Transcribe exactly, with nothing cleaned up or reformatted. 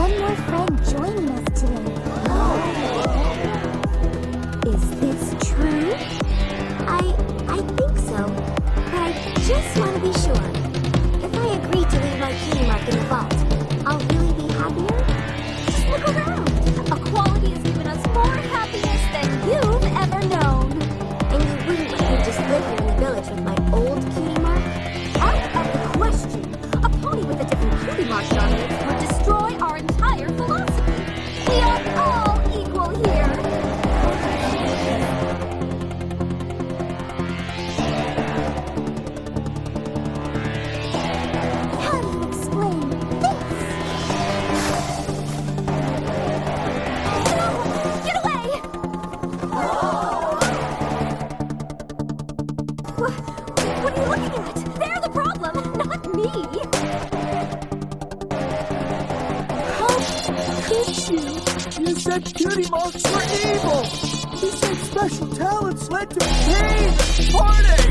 one more friend joining us today. Is this true? I I think so, but I just want to be sure. If I agree to leave my cutie mark in the vault, I'll really be happier? Just look around. Equality has given us more happiness than you've ever known. And you wouldn't let me just live here in the village with my old cutie mark? Out of the question. A pony with a different cutie mark on it would destroy our entire philosophy. We are all equal here. How do you explain this? No! Get away! What, what are you looking at? They're the problem, not me. How could you? You said cutie marks were evil! You said special talents led to pain and heartache!